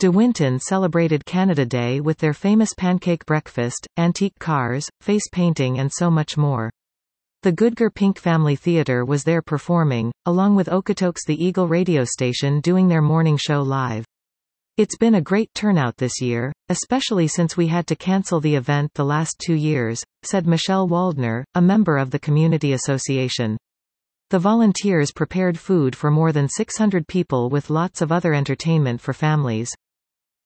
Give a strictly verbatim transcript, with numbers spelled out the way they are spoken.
De Winton celebrated Canada Day with their famous pancake breakfast, antique cars, face painting and so much more. The Goodger Pink Family Theatre was there performing, along with Okotoks the Eagle radio station doing their morning show live. It's been a great turnout this year, especially since we had to cancel the event the last two years, said Michelle Waldner, a member of the Community Association. The volunteers prepared food for more than six hundred people with lots of other entertainment for families.